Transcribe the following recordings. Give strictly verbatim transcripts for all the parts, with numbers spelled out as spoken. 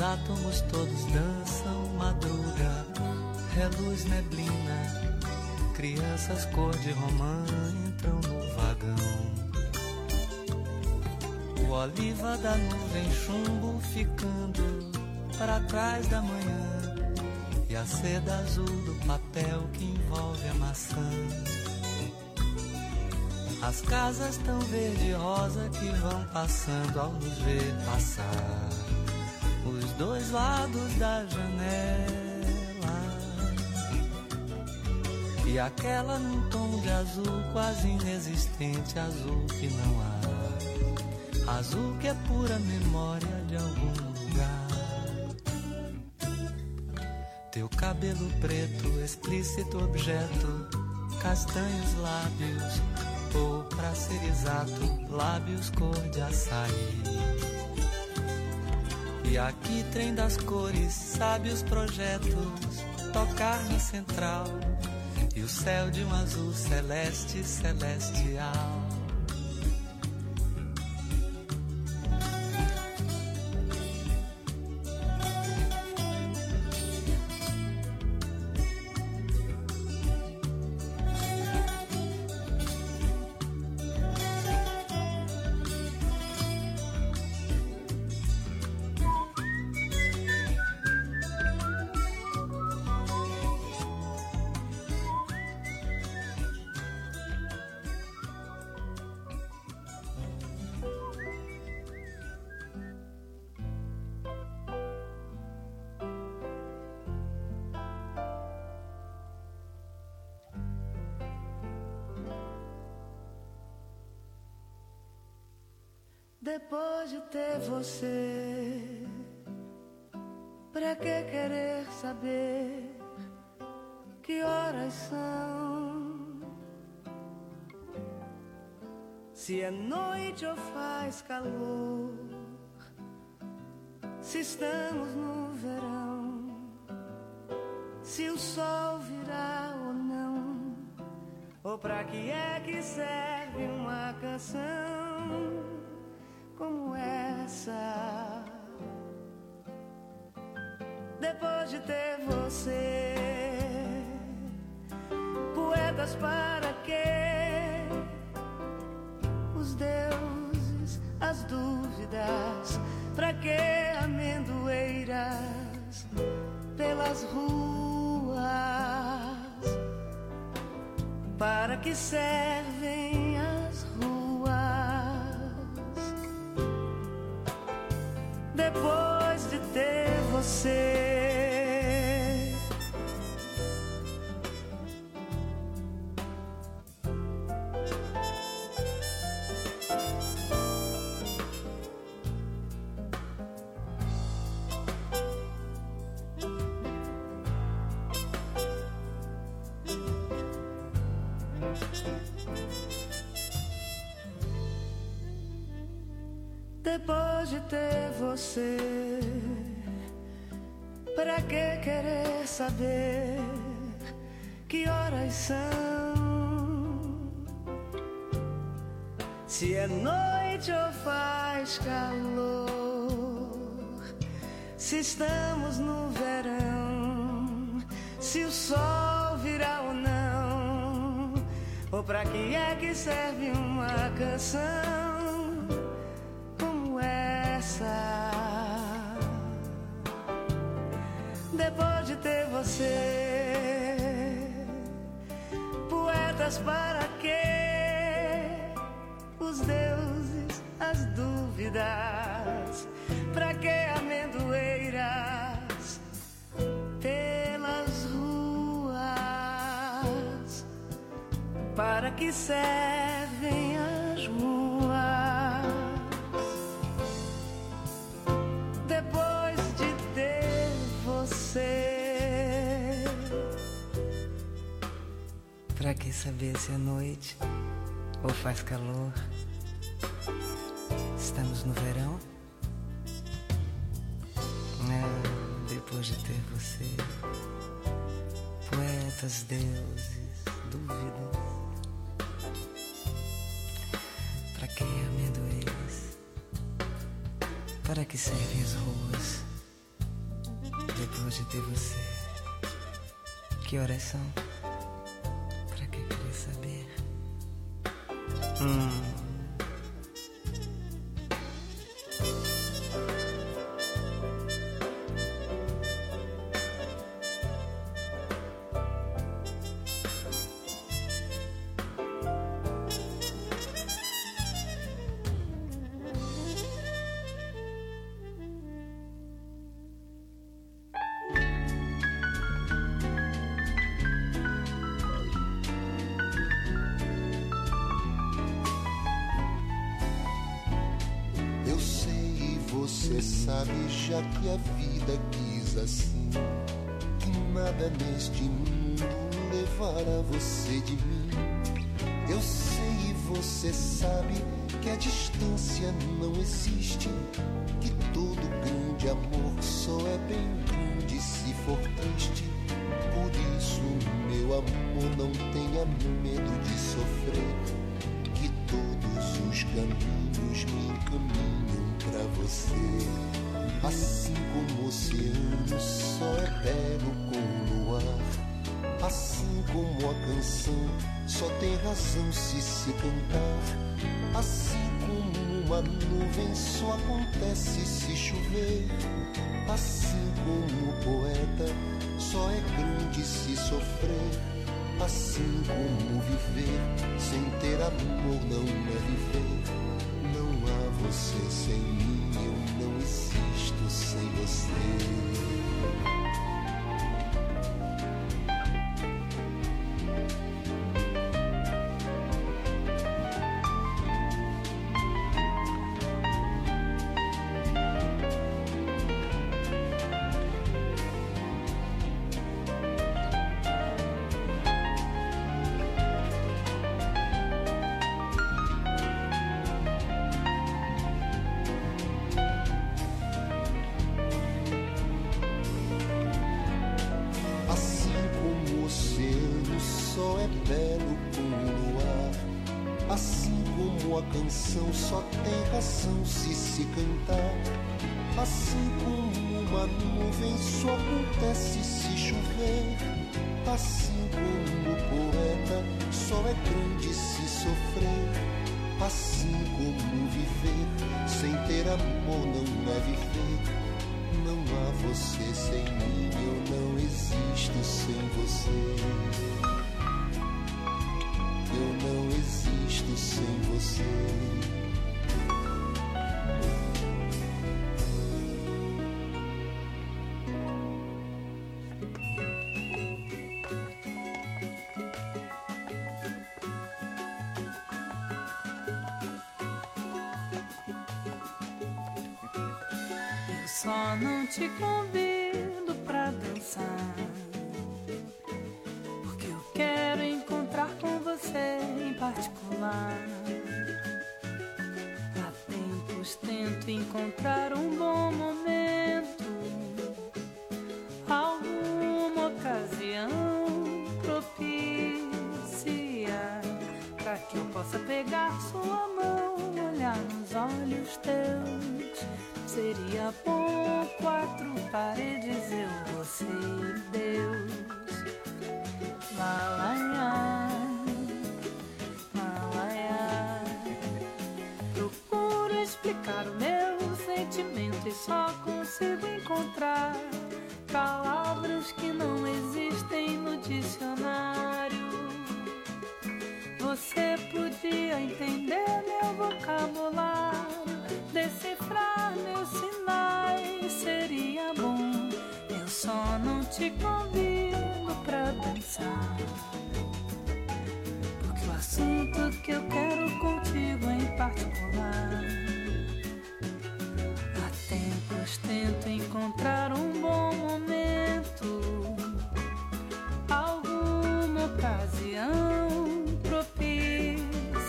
átomos todos dançam, madruga, reluz neblina, crianças cor de romã entram no vagão. O oliva da nuvem chumbo ficando para trás da manhã, e a seda azul do papel que envolve a maçã. As casas tão verde e rosa que vão passando ao nos ver passar, os dois lados da janela, e aquela num tom de azul quase inexistente, azul que não há, azul que é pura memória de algum lugar. Teu cabelo preto, explícito objeto, castanhos lábios, ou pra ser exato, lábios cor de açaí. E aqui trem das cores, sabe os projetos, tocar na central, e o céu de um azul celeste, celestial. Depois de ter você, pra que querer saber que horas são? Se é noite ou faz calor, se estamos no verão, se o sol virá ou não, ou pra que é que serve uma canção como essa? Depois de ter você, poetas para quê? Os deuses, as dúvidas, pra que amendoeiras pelas ruas? Para que servem as ruas? Depois de ter você, depois de ter você, pra que querer saber que horas são? Se é noite ou faz calor, se estamos no verão, se o sol virá ou não, ou pra que é que serve uma canção como essa? Depois de ter você, poetas para quê? Os deuses, as dúvidas, pra que amendoeiras pelas ruas? Para que servem as ruas? Depois de ter você, pra que saber se é noite ou faz calor? Estamos no verão? Ah, depois de ter você, poetas, deuses, dúvidas, pra que amendoeiras? Para que servem as ruas? depois de ter você. Que horas são? Pra que querer saber? Hum. Você sabe, já que a vida quis assim, que nada neste mundo levará você de mim. Eu sei e você sabe que a distância não existe, que todo grande amor só é bem grande se for triste. Por isso, meu amor, não tenha medo de sofrer, que todos os caminhos me encaminham pra você. Assim como o oceano só é belo com o luar, assim como a canção só tem razão se se cantar, assim como uma nuvem só acontece se chover, assim como o poeta só é grande se sofrer, assim como viver sem ter amor não é viver. Não há você sem mim, eu não existo sem você. Só tem razão se se cantar, assim como uma nuvem só acontece se chover, assim como o poeta só é grande se sofrer, assim como viver sem ter amor não é viver. Não há você sem mim, eu não existo sem você. Eu não existo sem você. Só não te convido pra dançar, porque eu quero encontrar com você em particular. Há tempos tento encontrar um bom momento, alguma ocasião propícia, pra que eu possa pegar sua mão, olhar nos olhos teus. Seria bom quatro paredes, eu, você e Deus. Malaiá, malaiá. Procuro explicar o meu sentimento e só consigo encontrar palavras que não existem no dicionário. Você podia entender meu vocabulário, decifrar meus sinais, seria bom. Eu só não te convido pra dançar, porque o assunto que eu quero contigo é em particular. Há tempos tento encontrar um bom momento, alguma ocasião propícia,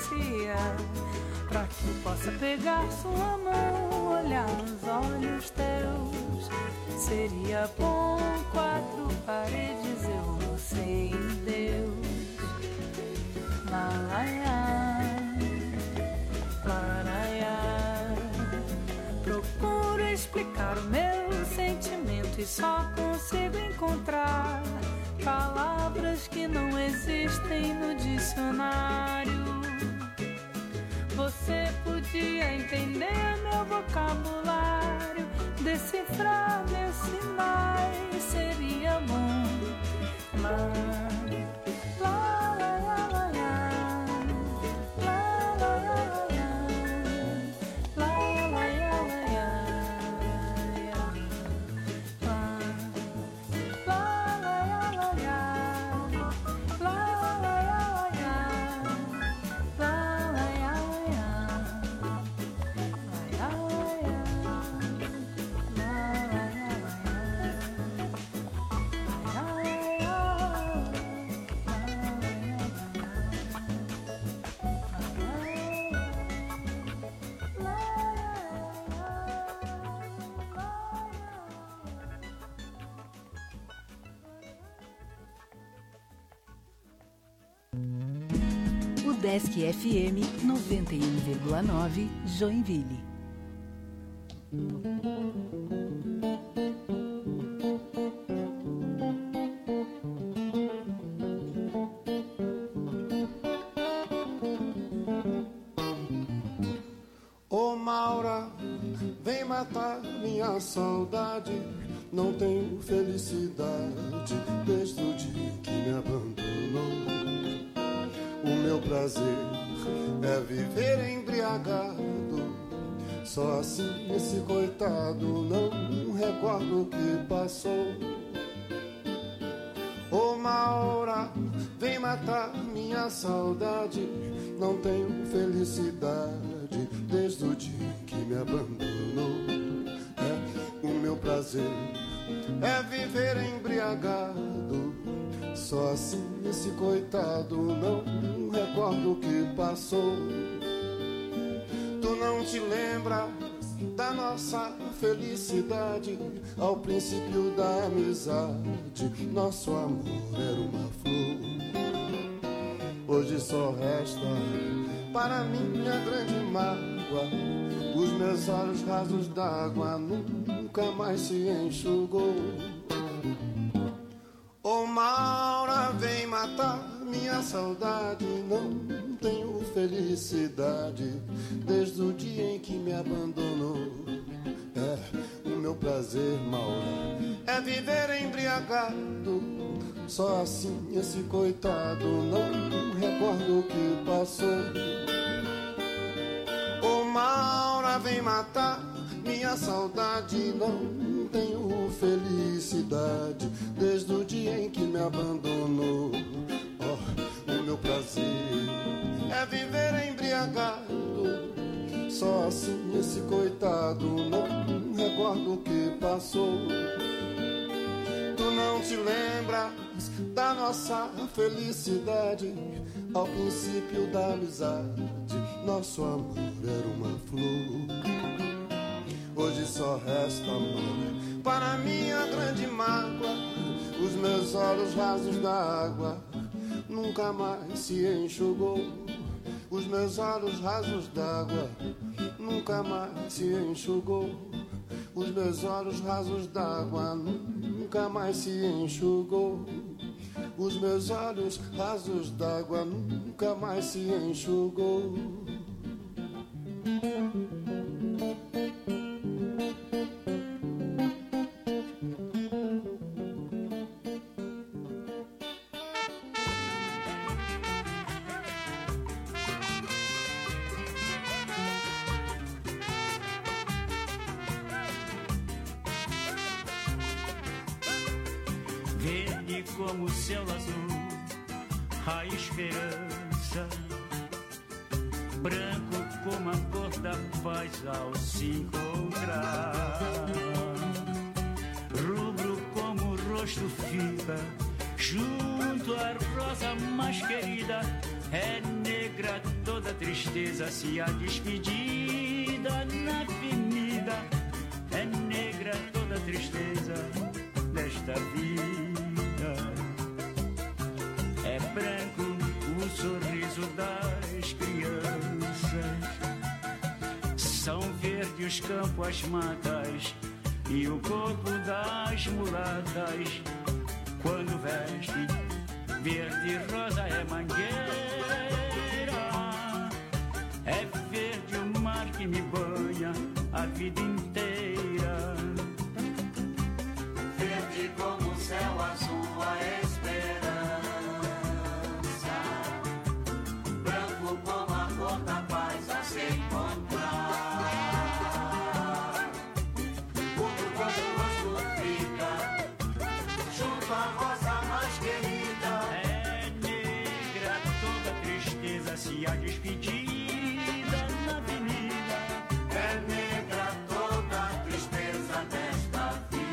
pra que eu possa pegar sua mão, olhar nos olhos teus. Seria bom quatro paredes, eu, você e Deus. Malaiá, laraiá. Procuro explicar o meu meu sentimento e só consigo encontrar palavras que não existem no dicionário. Você podia entender meu vocabulário, decifrar meus sinais, seria bom. Mas lá, lá, lá, lá, lá, lá, lá, lá, lá, Desk F M noventa e um vírgula nove, Joinville. Ô Maura, vem matar minha saudade. Não tenho felicidade desde o dia que me abandonou. O meu prazer é viver embriagado. Só assim esse coitado não recorda o que passou. Ô Maura, vem matar minha saudade. Não tenho felicidade desde o dia que me abandonou. É, o meu prazer é viver embriagado. Só assim esse coitado não recorda o que passou. Tu não te lembras da nossa felicidade ao princípio da amizade. Nosso amor era uma flor. Hoje só resta para mim a grande mágoa. Os meus olhos rasos d'água nunca mais se enxugou. Ô Maura, vem matar minha saudade. Não tenho felicidade desde o dia em que me abandonou. É, o meu prazer, Maura, é viver embriagado. Só assim esse coitado não recorda o que passou. Ô Maura, vem matar minha saudade. Não tenho felicidade desde o dia em que me abandonou. Oh, o meu prazer é viver embriagado. Só assim esse coitado não recorda o que passou. Tu não te lembras da nossa felicidade ao princípio da amizade. Nosso amor era uma flor. Hoje só resta amor para minha grande mágoa. Os meus olhos rasos d'água nunca mais se enxugou. Os meus olhos rasos d'água nunca mais se enxugou. Os meus olhos rasos d'água nunca mais se enxugou. Os meus olhos rasos d'água nunca mais se enxugou. Verde como o céu azul, a esperança, branco como a cor da paz ao se encontrar, rubro como o rosto fica junto à rosa mais querida. É negra toda tristeza, se a despedida na avenida. É negra toda tristeza desta vida. É branco o sorriso das crianças. São verdes os campos, as matas e o corpo das mulatas, quando veste verde e rosa é mangueira. É verde o mar que me banha a vida inteira. Verde como o céu azul a esperança, branco como a cor da paz a se encontrar. Puro quando o rosto fica junto à rosa mais querida. É negra toda tristeza se a despedida na avenida. É negra toda a tristeza desta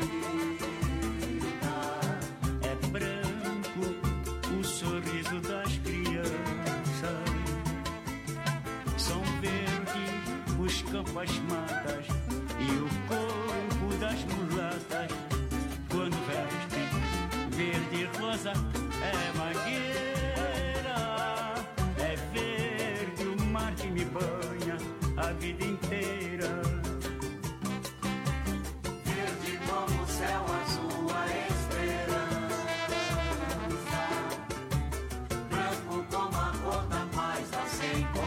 vida. É branco o sorriso das crianças. São verdes os campos, as matas e o corpo das mulatas, quando vestem verde e rosa é mangueira. É verde o mar que me banha a vida inteira. Verde como o céu azul a esperança, branco como a cor da paz a se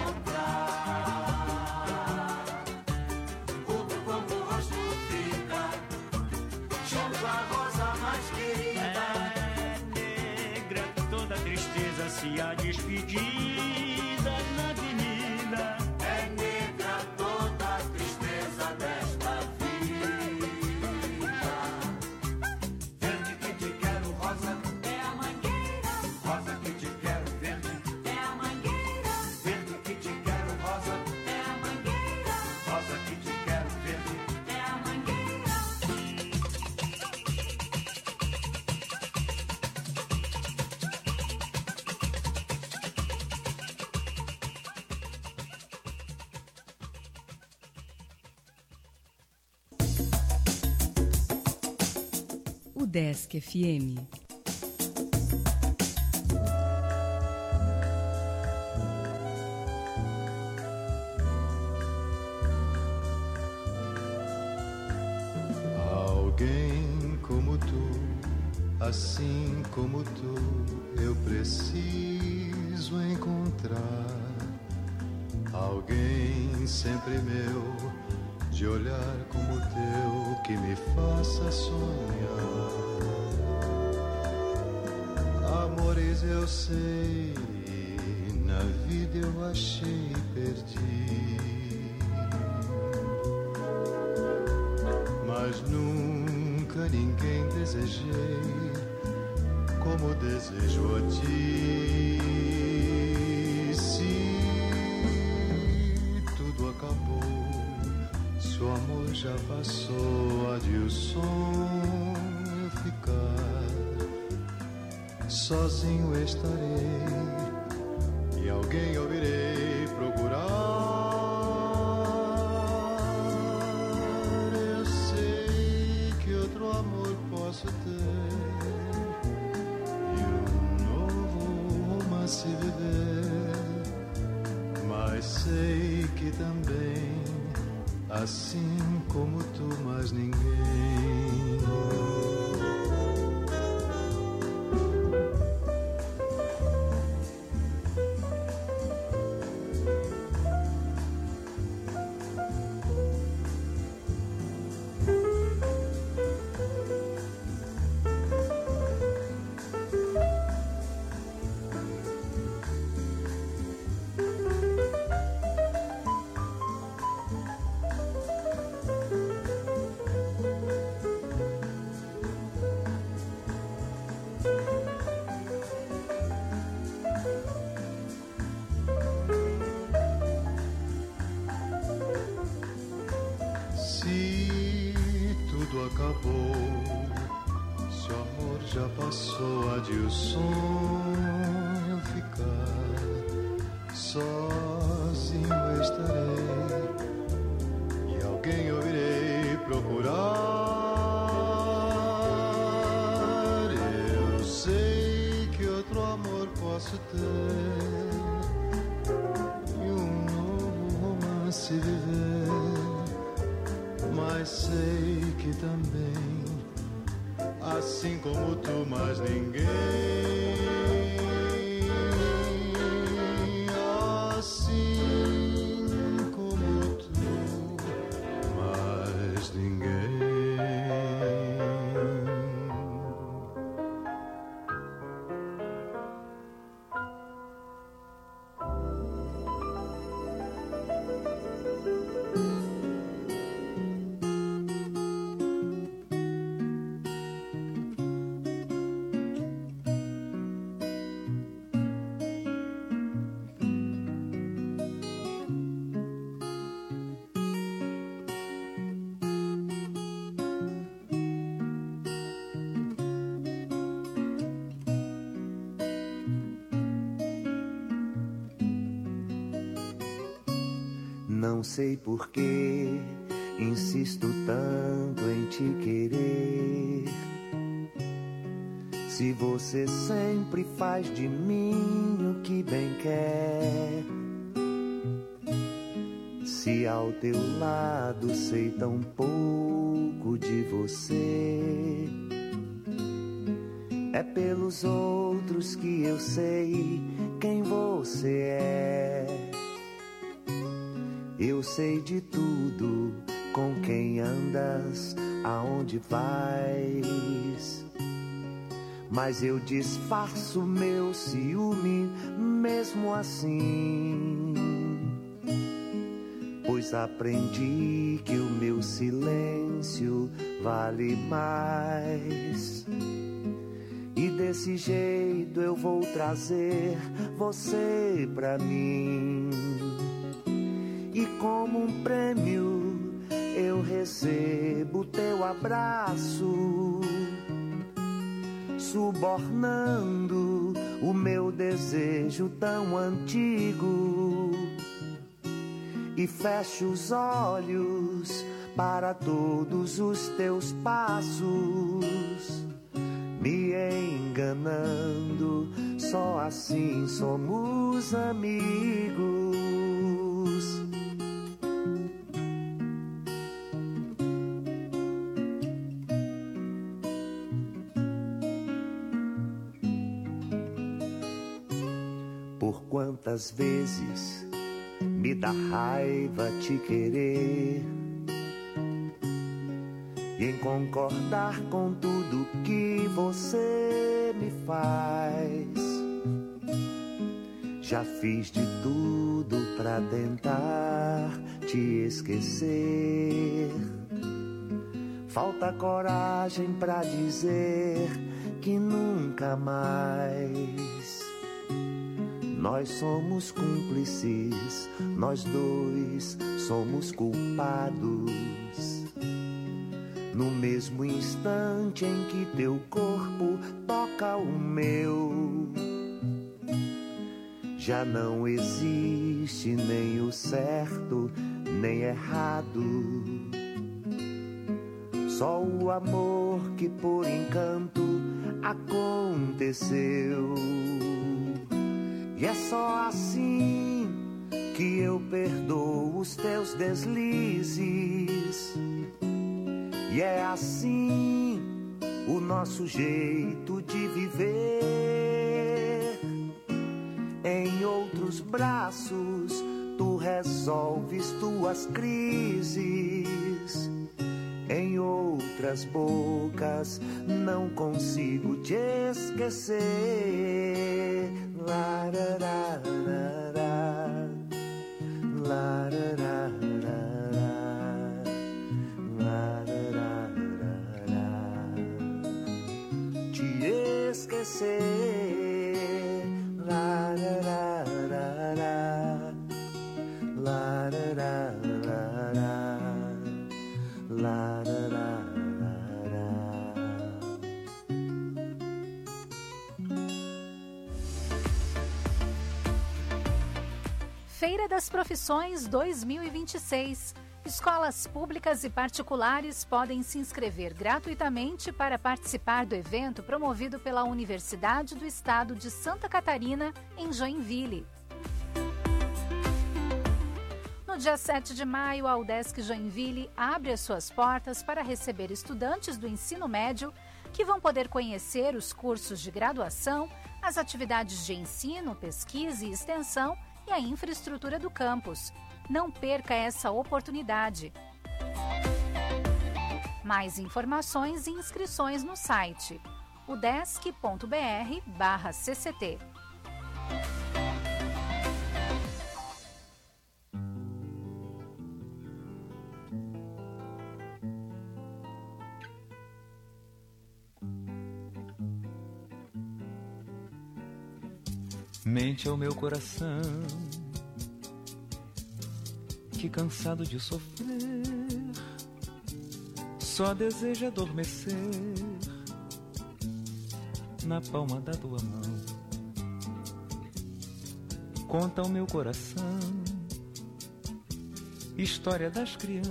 encontrar. Rubro como o rosto fica junto à rosa mais querida. É negra toda tristeza se a despedida na avenida. É negra toda a tristeza desta vida. Verde que te quero rosa é a mangueira. Rosa que te quero verde é a mangueira. Verde que te quero rosa é a mangueira. Rosa que te quero verde é a mangueira. O Desk F M. Alguém como tu, assim como tu, eu preciso encontrar. Alguém sempre meu, de olhar como o teu, que me faça sonhar. Amores eu sei, na vida eu achei e perdi, mas nunca ninguém desejei como desejo a ti. Se tudo acabou, se o amor já passou, há de o sonho ficar. Sozinho estarei e alguém eu irei procurar. Eu sei que outro amor posso ter e um novo romance viver, mas sei que também, assim como tu, mais ninguém. Mas sei que também assim como tu, mais ninguém. Assim como tu, mais ninguém. Não sei por que insisto tanto em te querer. Se você sempre faz de mim o que bem quer. Se ao teu lado sei tão pouco de você. É pelos outros que eu sei quem você é. Eu sei de tudo, com quem andas, aonde vais. Mas eu disfarço meu ciúme mesmo assim. Pois aprendi que o meu silêncio vale mais. E desse jeito eu vou trazer você pra mim. E como um prêmio eu recebo teu abraço, subornando o meu desejo tão antigo. E fecho os olhos para todos os teus passos, me enganando, só assim somos amigos. Quantas vezes me dá raiva te querer e em concordar com tudo que você me faz. Já fiz de tudo pra tentar te esquecer. Falta coragem pra dizer que nunca mais. Nós somos cúmplices, nós dois somos culpados. No mesmo instante em que teu corpo toca o meu, já não existe nem o certo, nem errado. Só o amor que por encanto aconteceu. E é só assim que eu perdoo os teus deslizes. E é assim o nosso jeito de viver. Em outros braços tu resolves tuas crises. Em outras bocas não consigo te esquecer. Larararara, larararara, larararara, te esquecer. Larararara, larararara, larararara. Feira das Profissões dois mil e vinte e seis. Escolas públicas e particulares podem se inscrever gratuitamente para participar do evento promovido pela Universidade do Estado de Santa Catarina, em Joinville. No dia sete de maio, a UDESC Joinville abre as suas portas para receber estudantes do ensino médio que vão poder conhecer os cursos de graduação, as atividades de ensino, pesquisa e extensão e a infraestrutura do campus. Não perca essa oportunidade. Mais informações e inscrições no site udesc ponto br barra C C T. Mente ao meu coração, que cansado de sofrer, só deseja adormecer na palma da tua mão. Conta ao meu coração história das crianças,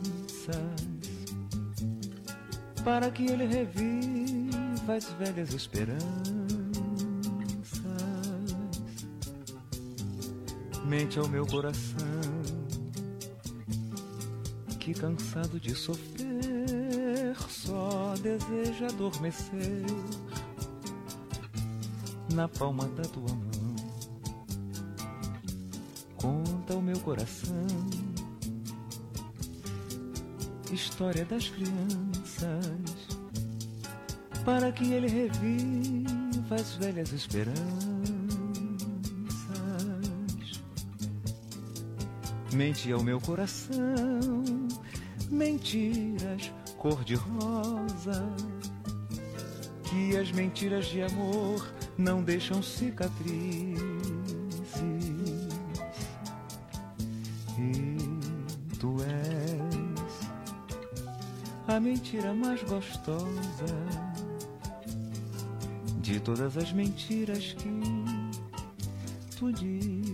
para que ele reviva as velhas esperanças. Mente ao meu coração, que cansado de sofrer, só deseja adormecer na palma da tua mão. Conta ao meu coração história das crianças, para que ele reviva as velhas esperanças. Mente ao meu coração mentiras cor-de-rosa, que as mentiras de amor não deixam cicatrizes. E tu és a mentira mais gostosa de todas as mentiras que tu dizes.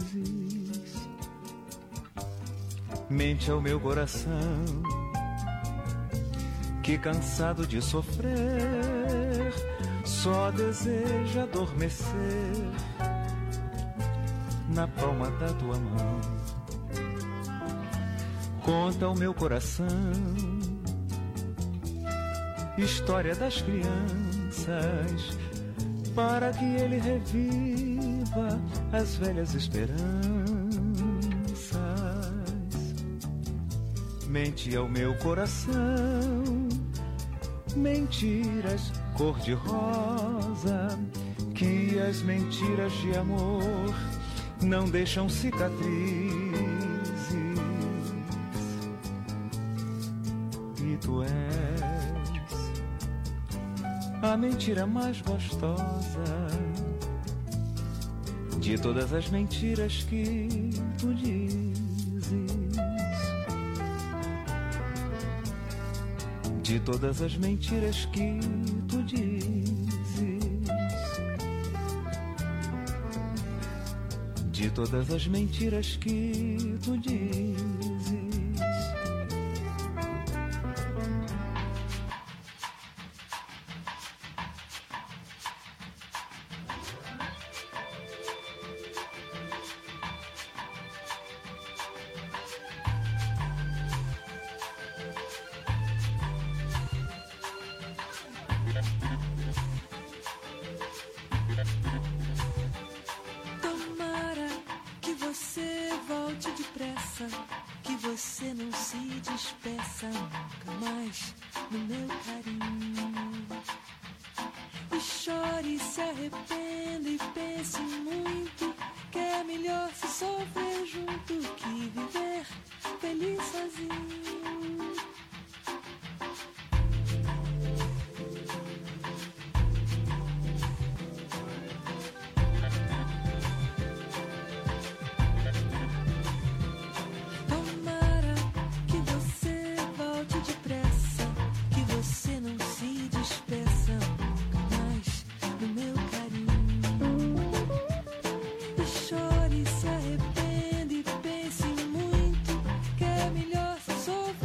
Mente ao meu coração, que cansado de sofrer, só deseja adormecer na palma da tua mão. Conta ao meu coração história das crianças, para que ele reviva as velhas esperanças. Mente ao meu coração mentiras cor-de-rosa, que as mentiras de amor não deixam cicatrizes. E tu és a mentira mais gostosa de todas as mentiras que tu dizes. De todas as mentiras que tu dizes, de todas as mentiras que tu dizes. Que você não se despeça nunca mais no meu carinho. E chore, se arrependa e pense muito, que é melhor se sofrer junto que viver feliz sozinho. Chore, se arrepende e pense muito, que é melhor se sofrer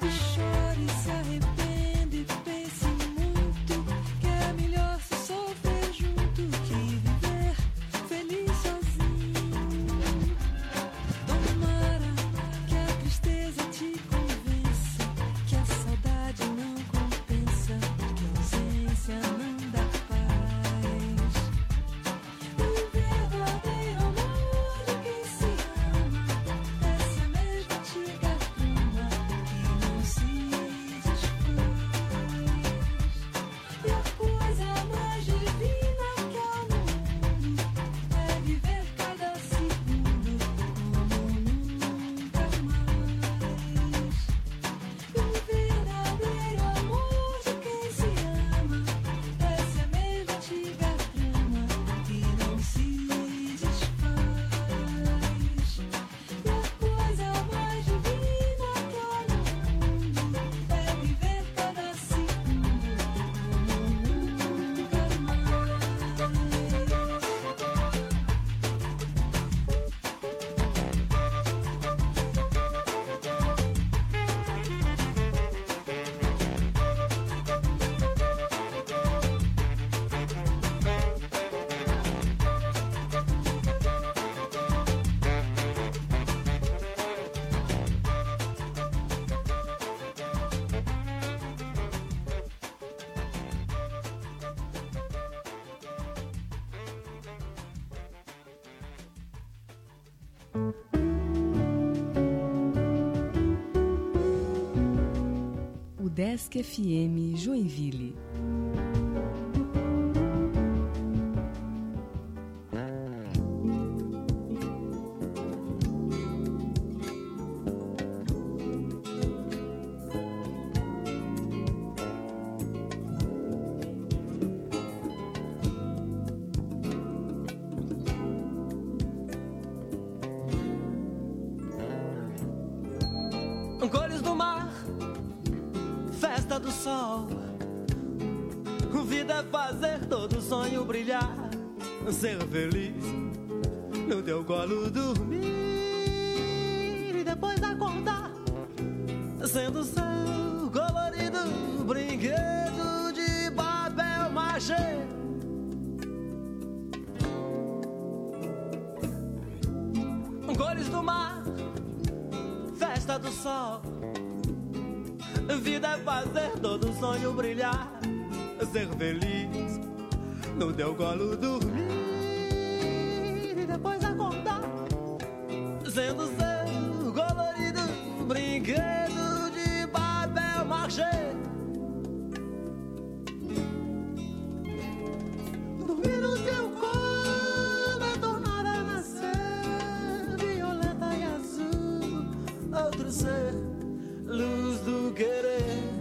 Desk F M Joinville. Cores do mar, festa do sol. Vida é fazer todo sonho brilhar, ser feliz, no teu colo dormir e depois acordar, sendo seu colorido brinquedo de papel machê. Cores do mar, festa do sol. Vida é fazer todo sonho brilhar, ser feliz, no teu colo dormir e depois acordar, sendo seu colorido brinquedo de papel machê. Dormir no teu colo é tornar a nascer violeta e azul, outro ser, luz do querer.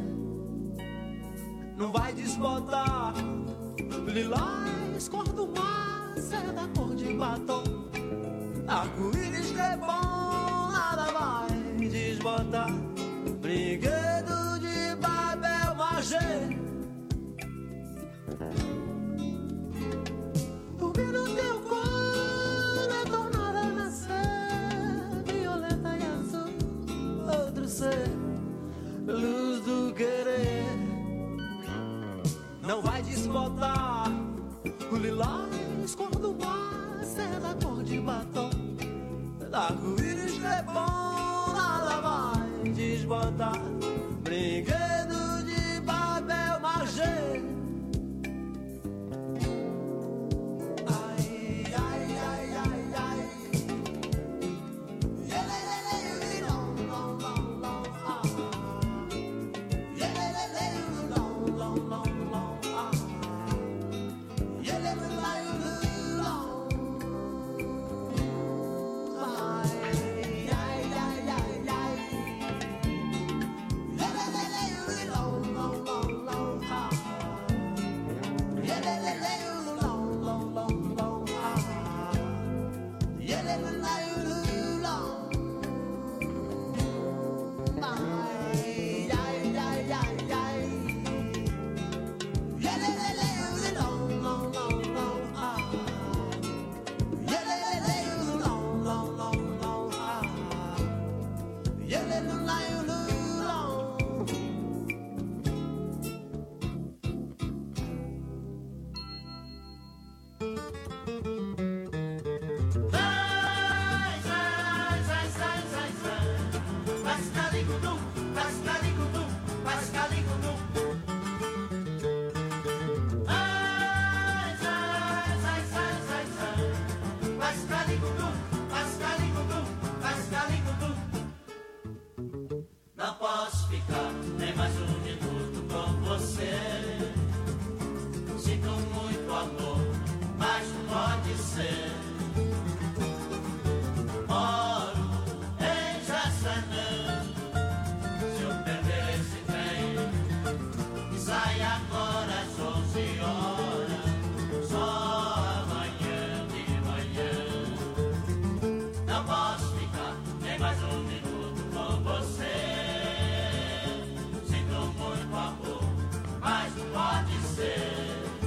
Não vai desbotar lilás, cor do mar, seda, cor de batom. Arco-íris que é bom, nada vai desbotar brinquedo de papel machê. Dormir no teu colo é tornar a nascer violeta e azul, outro ser, luz do querer. Não vai desbotar o lilás, cor do mar, seda, cor de batom. Arco-íris que é bom, nada vai desbotar brinquedo de papel machê. nem mais um minuto com você. Sinto muito amor, mas não pode ser. Moro em Jaçanã, se eu perder esse trem, que sai agora às onze horas, só amanhã de manhã. Não posso ficar nem mais um minuto com você. Sinto muito amor, mas não pode ser.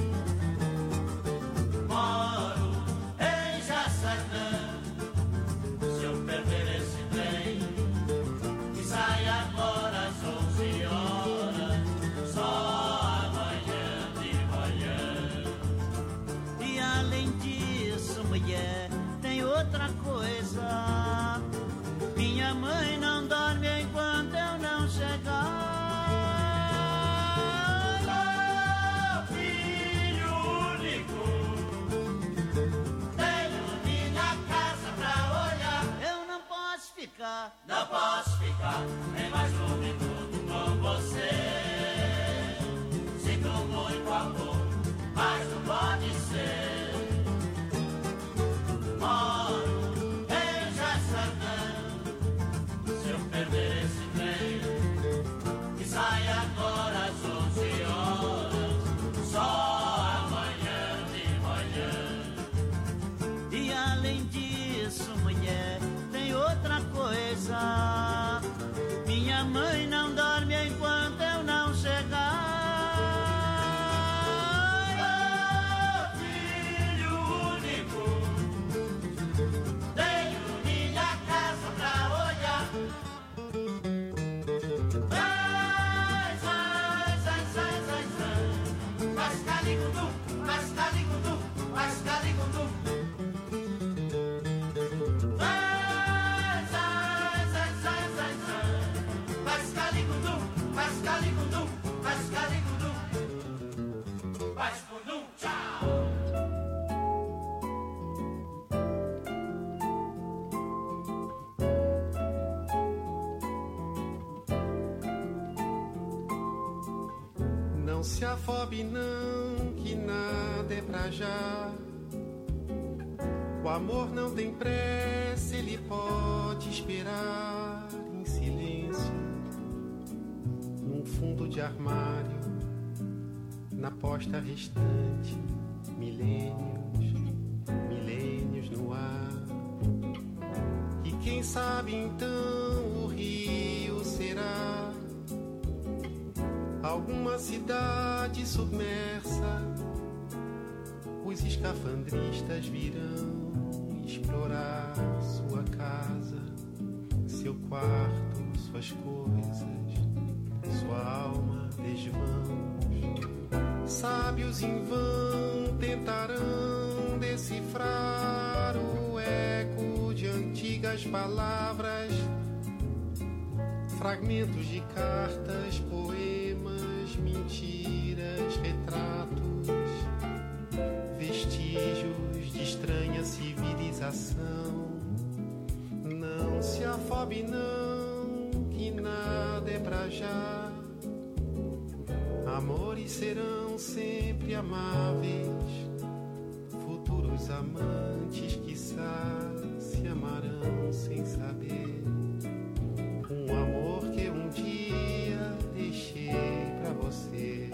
Moro em Jaçanã, se eu perder esse trem, que sai agora às onze horas, só amanhã de manhã. E além disso, mulher, tem outra coisa. Minha mãe não dorme enquanto eu não chegar. Oh, filho único, tenho minha casa pra olhar. Eu não posso ficar, não posso ficar nem mais um minuto com você. Sinto muito amor, mas não pode ser. Moro em Jaçanã, se eu perder esse trem, que sai agora às onze horas, só amanhã de manhã. e além disso, mulher, tem outra coisa. Minha mãe não dorme enquanto eu não chegar. Oh, filho único, tenho minha casa pra olhar. Ai, ai, ai, ai, ai, ai. Mascaligundum, mascaligundum, mascaligundum. Ai, ai, ai, ai, ai, ai. Mascaligundum, mascaligundum, mascaligundum. Mascundum, tchau. Não se afobe não, que nada é pra já. O amor não tem pressa, ele pode esperar em silêncio, num fundo de armário, na posta restante, milênios, milênios no ar. E quem sabe então o rio será alguma cidade submersa. Os escafandristas virão explorar sua casa, seu quarto, suas coisas, sua alma, desvãos. Sábios em vão tentarão decifrar o eco de antigas palavras, fragmentos de cartas, poemas, mentiras, retratos, vestígios de estranha civilização. Não se afobe não, que nada é pra já. Amores serão sempre amáveis, futuros amantes quiçá se amarão sem saber. Um amor que um dia deixei pra você.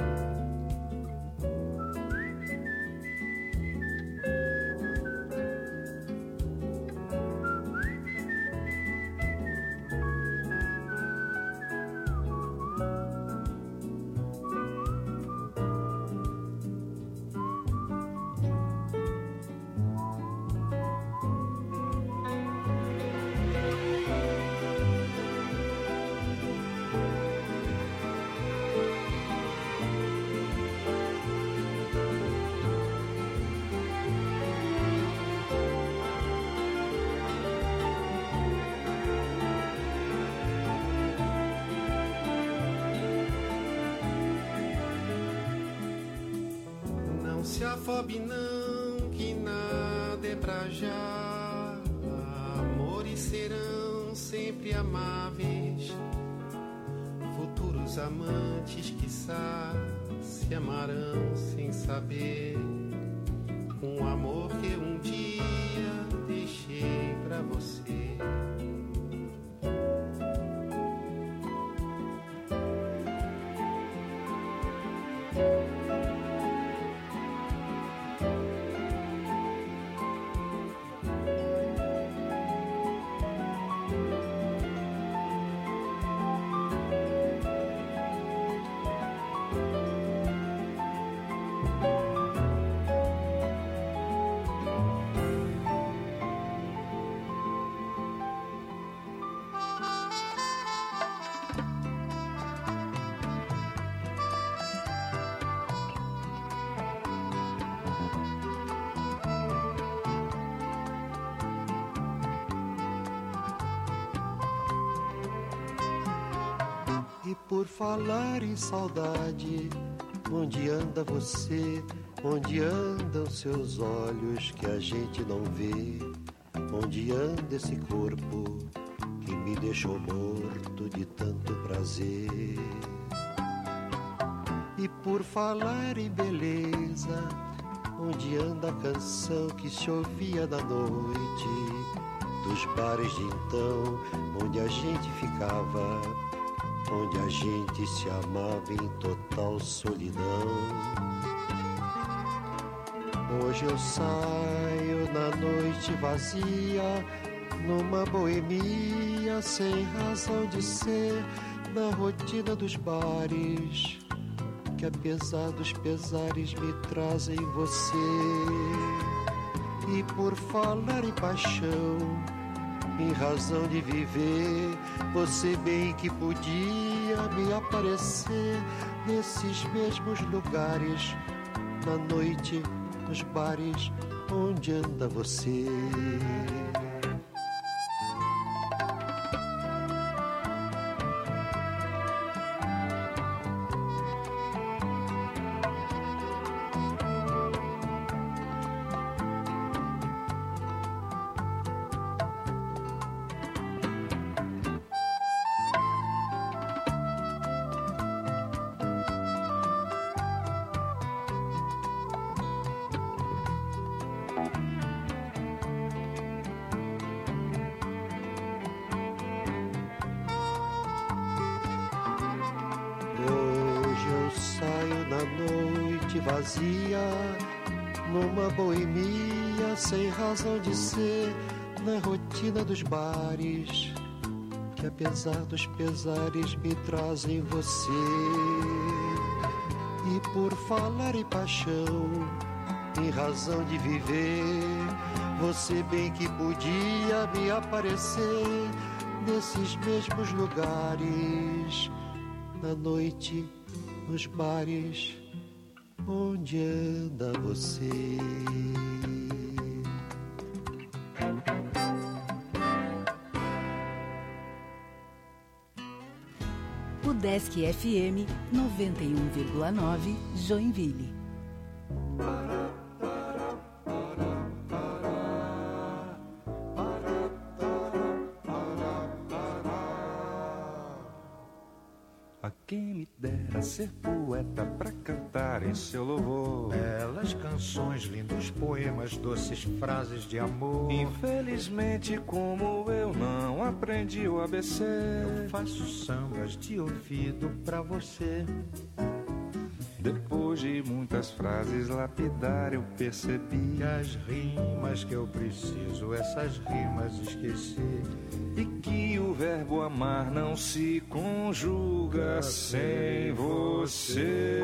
Se afobe não, que nada é pra já. Amores serão sempre amáveis, futuros Os amantes, quiçá, se amarão sem saber um amor que um dia deixei pra você. Por falar em saudade, onde anda você? Onde andam seus olhos que a gente não vê? Onde anda esse corpo que me deixou morto de tanto prazer? E por falar em beleza, onde anda a canção que se ouvia da noite? Dos bares de então, onde a gente ficava, onde a gente se amava em total solidão. Hoje eu saio na noite vazia, numa boemia sem razão de ser, na rotina dos bares, que apesar dos pesares me trazem você. E por falar em paixão, em razão de viver, você bem que podia me aparecer nesses mesmos lugares, na noite, nos bares, onde anda você? Vazia, numa boemia sem razão de ser, na rotina dos bares, que apesar dos pesares me trazem você. E por falar em paixão, em razão de viver, você bem que podia me aparecer nesses mesmos lugares, na noite, nos bares, onde anda você? Udesc F M noventa e um vírgula nove, Joinville. A quem me dera ser poeta pra cantar em seu louvor belas canções, lindos poemas, doces frases de amor. Infelizmente, como eu não aprendi o A B C, eu faço sambas de ouvido pra você. Depois de muitas frases lapidar, eu percebi que as rimas que eu preciso, essas rimas esqueci. E que o verbo amar não se conjuga sem você.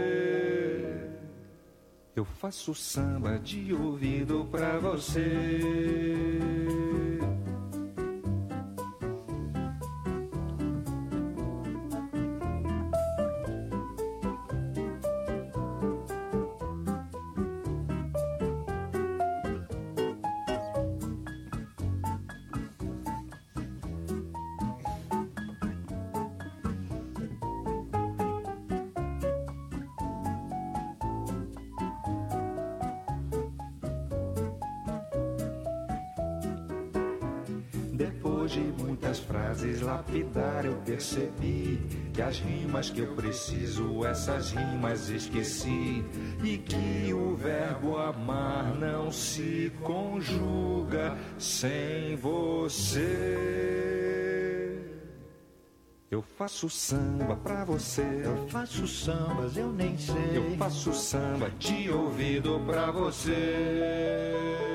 Eu faço samba de ouvido pra você. Depois de muitas frases lapidar eu percebi que as rimas que eu preciso, essas rimas esqueci. E que o verbo amar não se conjuga sem você. Eu faço samba pra você. Eu faço sambas, eu nem sei. Eu faço samba de ouvido pra você.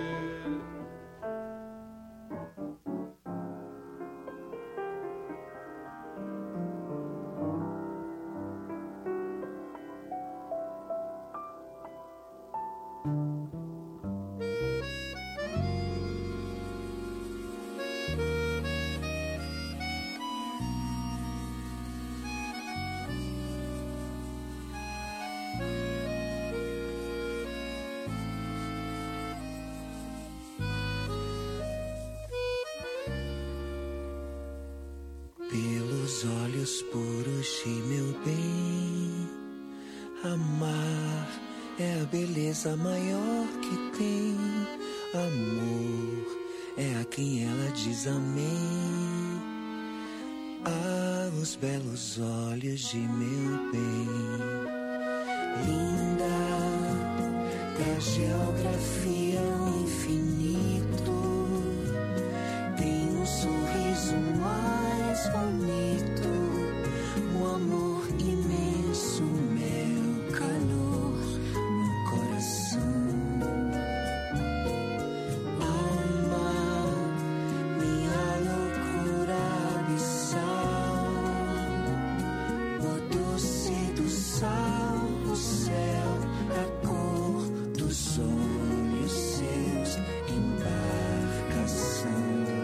Pelos olhos puros de meu bem, amar é a beleza maior que tem. Amor é a quem ela diz amém. Ah, os belos olhos de meu bem, linda da geografia infinito, tem um sorriso mais bonito, o amor imenso, meu calor no coração. Alma, minha loucura abissal, o doce do sal, o céu, a cor dos olhos seus, embarcação.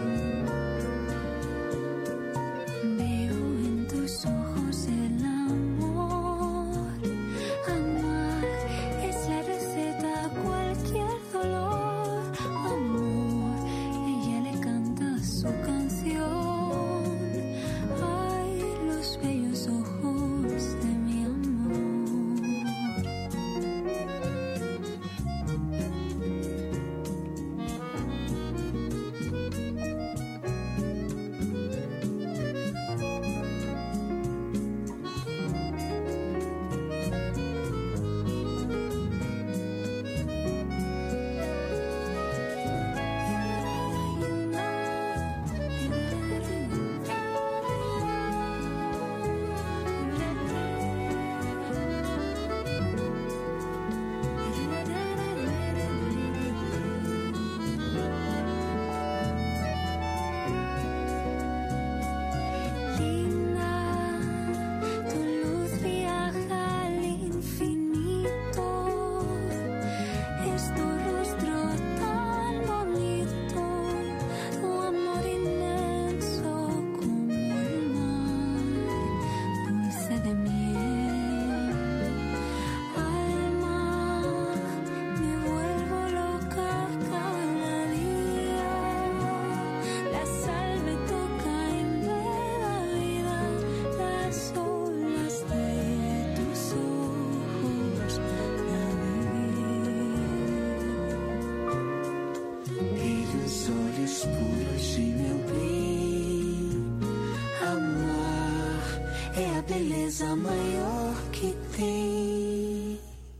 Beleza maior que tem.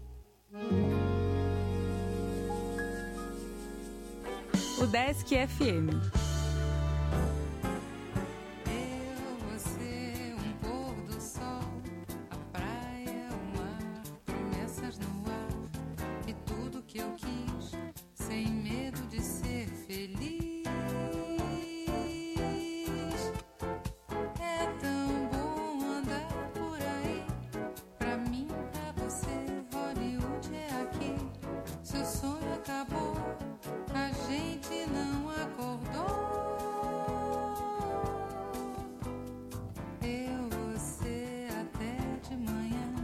O Desk F M.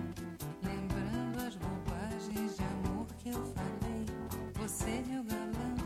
Você, meu galã.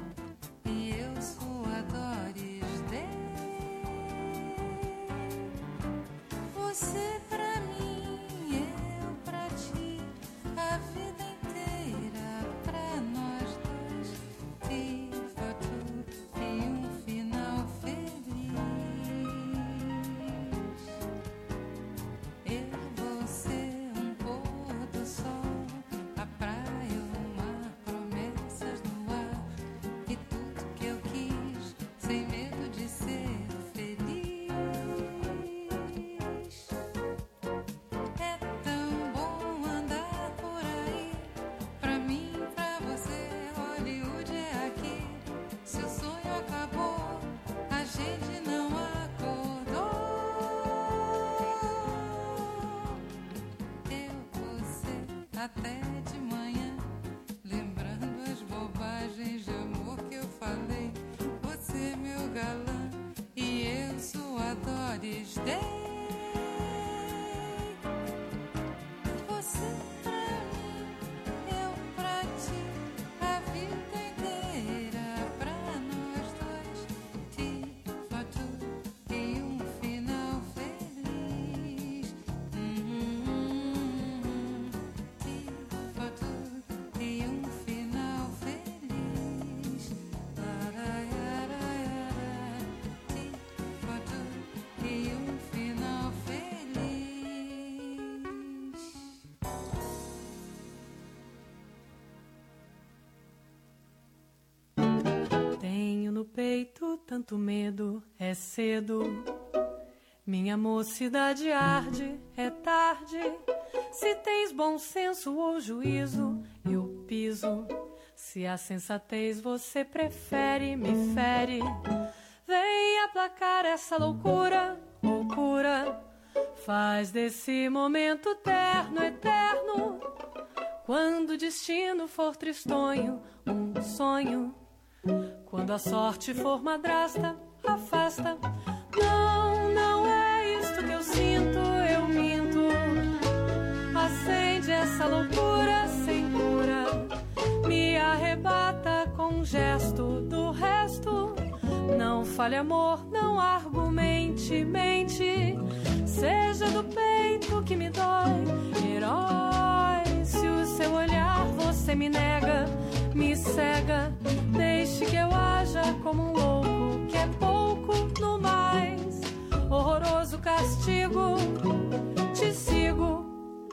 até de manhã, lembrando as bobagens de amor que eu falei. Você, meu galã, e eu, sua Doris Day. Você pra mim, eu pra ti, a vida inteira pra nós dois. Tifatu e um final feliz. Hum, Tifatu e um final feliz. Laraiaraiara. Tifatu e um final feliz. Tenho no peito tanto medo, é cedo. Minha mocidade arde, é tarde. Se tens bom senso ou juízo, eu piso. Se a sensatez você prefere, me fere. Vem aplacar essa loucura, loucura. Faz desse momento terno, eterno. Quando o destino for tristonho, um sonho. Quando a sorte for madrasta, afasta. Não, não é isto que eu sinto, eu minto. Acende essa loucura sem cura. Me arrebata com um gesto do resto. Não fale amor, não argumente, mente. Seja do peito que me dói, herói. Se o seu olhar você me nega, me cega. Deixe que eu haja como um louco, que é pouco no mais. Horroroso castigo, te sigo.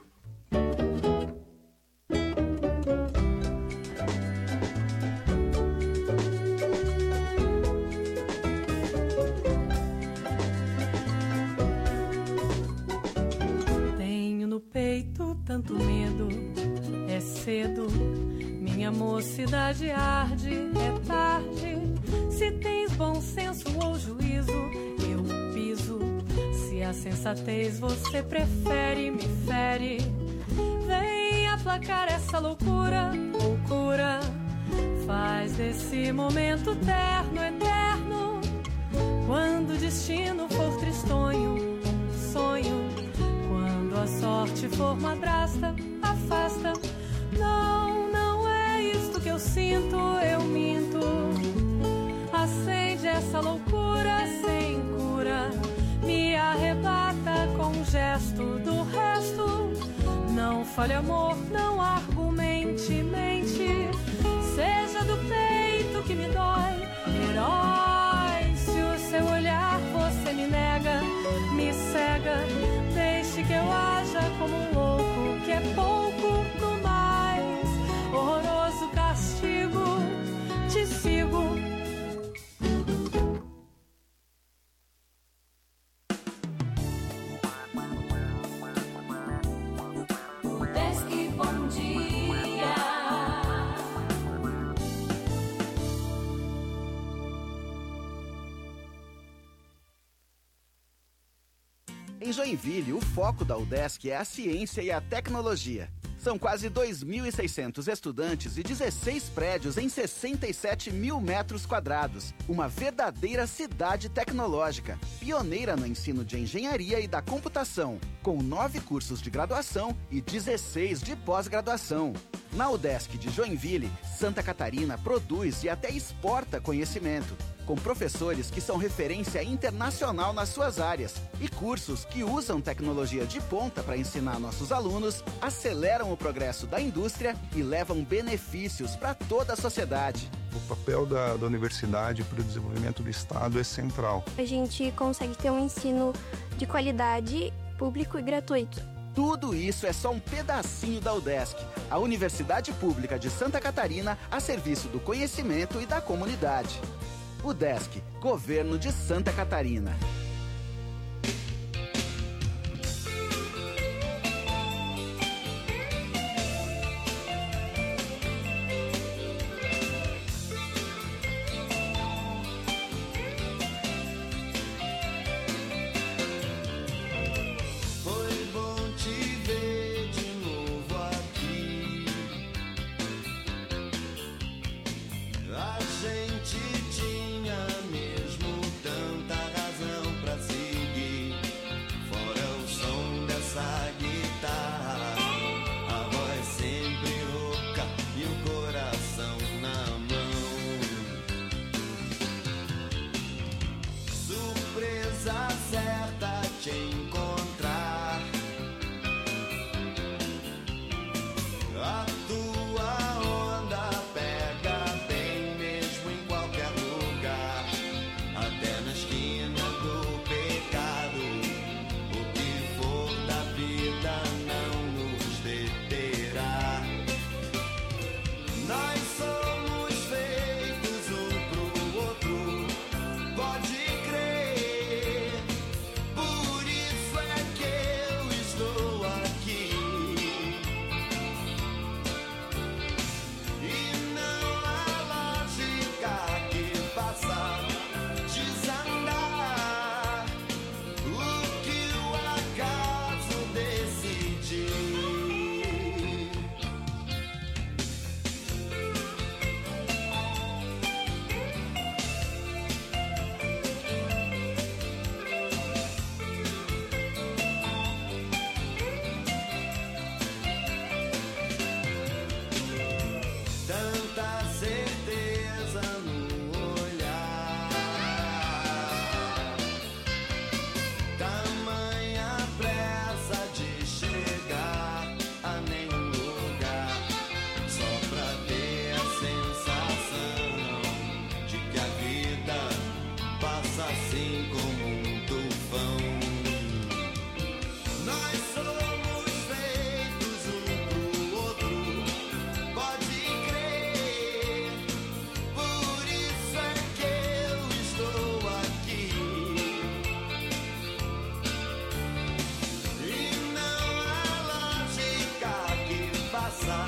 Tenho no peito tanto medo, é cedo. Minha mocidade arde, é tarde. Se tens bom senso ou juízo, eu piso. Se a sensatez você prefere, me fere. Vem aplacar essa loucura, loucura. Faz desse momento terno, eterno. Quando o destino for tristonho, um sonho. Quando a sorte for madrasta, afasta. Não, não é isto que eu sinto, eu minto. Acende essa loucura sem cura. Me arrebata com um gesto do resto. Não fale amor, não argumente, mente. Seja do peito que me dói, herói. Se o seu olhar você me nega, me cega. Deixe que eu haja como um louco, que é pouco no mais. Horroroso castigo, te sigo. Desk Bom Dia. Em Joinville, o foco da UDESC é a ciência e a tecnologia. São quase dois mil e seiscentos estudantes e dezesseis prédios em sessenta e sete mil metros quadrados. Uma verdadeira cidade tecnológica, pioneira no ensino de engenharia e da computação, com nove cursos de graduação e dezesseis de pós-graduação. Na UDESC de Joinville, Santa Catarina produz e até exporta conhecimento, com professores que são referência internacional nas suas áreas e cursos que usam tecnologia de ponta para ensinar nossos alunos, aceleram o progresso da indústria e levam benefícios para toda a sociedade. O papel da, da universidade para o desenvolvimento do Estado é central. A gente consegue ter um ensino de qualidade, público e gratuito. Tudo isso é só um pedacinho da UDESC, a Universidade Pública de Santa Catarina a serviço do conhecimento e da comunidade. UDESC, Governo de Santa Catarina. Foi bom te ver de novo aqui. passar.